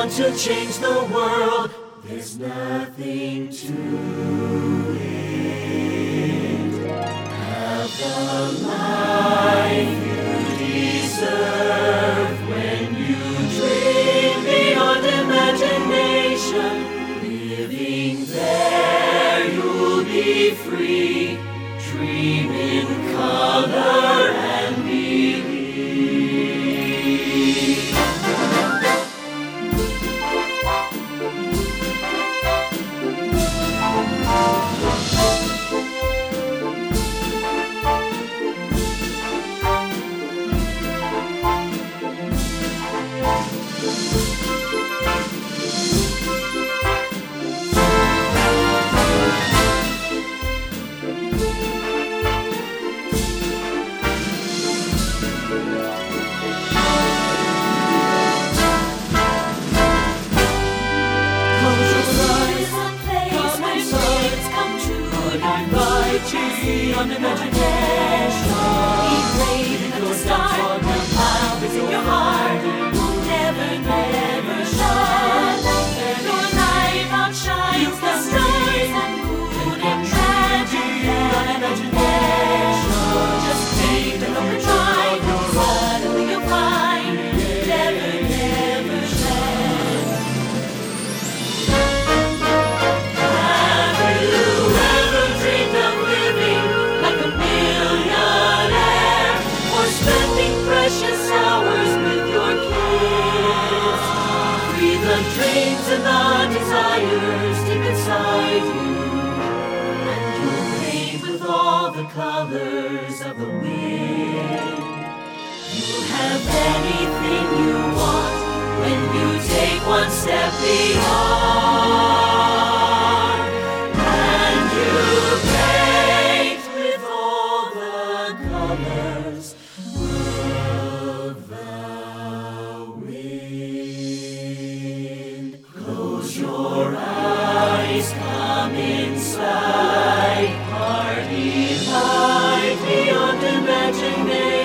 want to change the world. There's nothing to it. Have the life you deserve when you dream beyond imagination. Living there, you'll be free. Dream in color and believe. Beyond imagination, be brave at the start. The fire is in your heart. Will never, never shut. Your light outshines the stars and moon and tragedy and imagination. Just take a look and try. Suddenly you'll find never, never shut. Have you ever dreamed of living like a millionaire, or spending precious hours with your kids? Free the dreams and the desires deep inside you, and you'll paint with all the colors of the wind. You'll have anything you want when you take one step beyond, and you paint with all the colors of the wind. Close your eyes, come inside, party light beyond imagination.